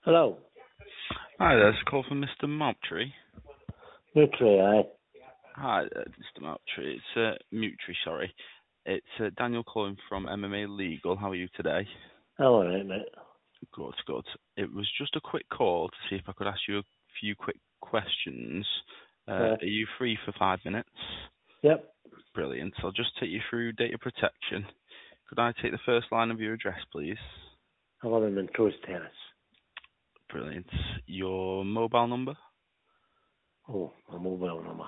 Hello. Hi there, it's a call from Mr. Moultrie. Nutri, aye. Hi there, Mr. Moultrie. It's Mutri, sorry. It's Daniel calling from MMA Legal. How are you today? All right, mate. Good, good. It was just a quick call to see if I could ask you a few quick questions. Are you free for 5 minutes? Yep. Brilliant. I'll just take you through data protection. Could I take the first line of your address, please? 11 Montrose Terrace. Brilliant. Your mobile number? Oh, my mobile number.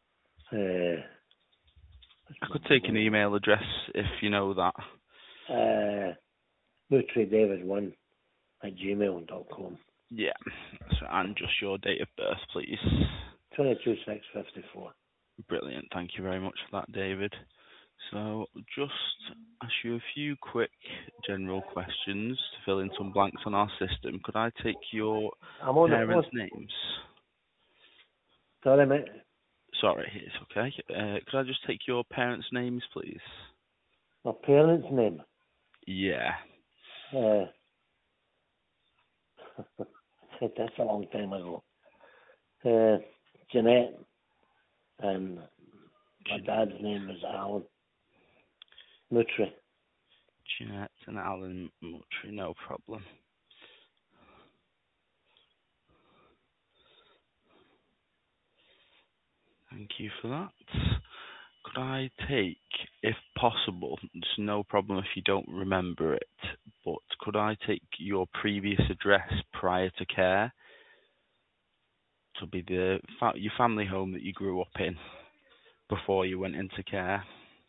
I could take an email address if you know that. NutriDavid1 at gmail.com. Yeah. And just your date of birth, please. 22/6/54. Brilliant. Thank you very much for that, David. So just ask you a few quick general questions to fill in some blanks on our system. Could I take your I'm on the phone. parents' names? Sorry, mate. Sorry, it's okay. Could I just take your parents' names, please? My parents' name. Yeah. That's a long time ago. Jeanette. And my dad's name is Alan. Nutri. Jeanette and Alan Moultrie, no problem. Thank you for that. Could I take, if possible, it's no problem if you don't remember it, but could I take your previous address prior to care? To be your family home that you grew up in before you went into care.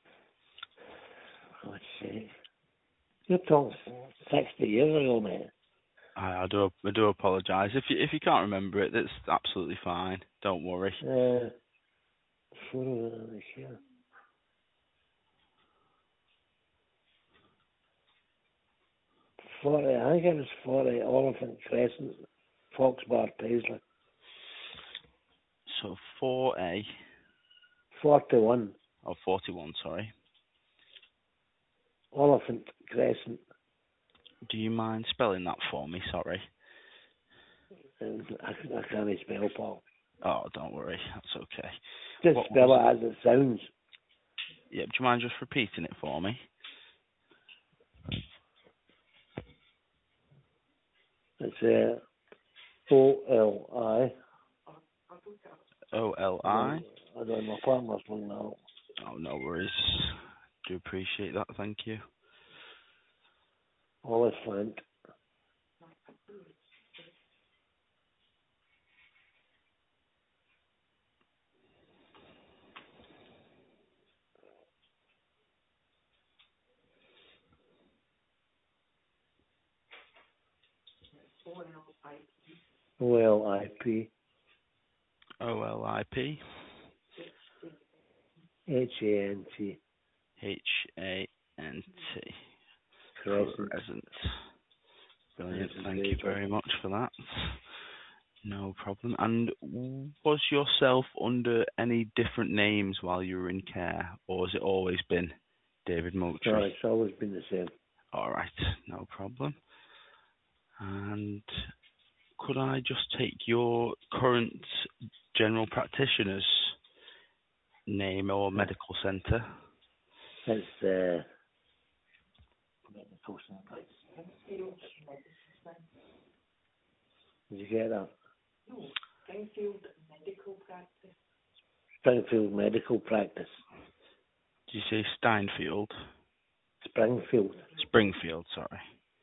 Let's see. You're talking 60 years ago, mate. I do apologise. If you can't remember it, that's absolutely fine. Don't worry. Here. 40, I think it was 40 Oliphant Crescent, Foxbar, Paisley. So 4A. 41. Oh, 41, sorry. Oliphant Crescent. Do you mind spelling that for me? Sorry. And I can't spell, Paul. Oh, don't worry. That's okay. Just spell it as it sounds. Yeah, do you mind just repeating it for me? It's O-L-I. O-L-I? I don't know, my partner's looking now. Oh, no worries. Do appreciate that, thank you. Oliphant. O-L-I-P. O-L-I-P? H-A-N-T. H-A-N-T. Crescent. Brilliant, thank you very much for that. No problem. And was yourself under any different names while you were in care, or has it always been David Moultrie? No, it's always been the same. All right, no problem. And could I just take your current general practitioner's name or medical centre? It's medical centre. Did you get that? No, Springfield Medical Practice. Springfield Medical Practice. Did you say Steinfield? Springfield. Springfield, sorry.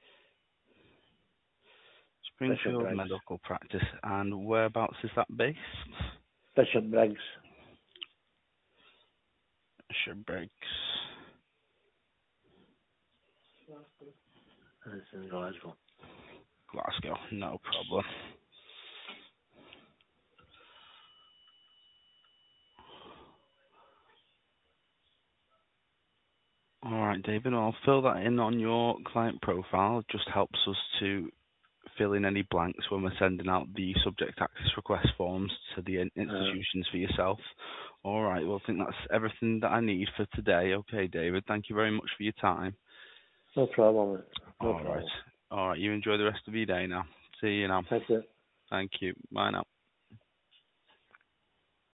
Springfield Bishop Medical Practice. And whereabouts is that based? Bishop Briggs. Bishop Briggs. That's in Glasgow. Glasgow, no problem. All right, David, I'll fill that in on your client profile. It just helps us to fill in any blanks when we're sending out the subject access request forms to the institutions for yourself. All right, well, I think that's everything that I need for today. Okay, David, thank you very much for your time. No problem. No problem. All right, you enjoy the rest of your day now. See you now. Thank you. Thank you. Bye now.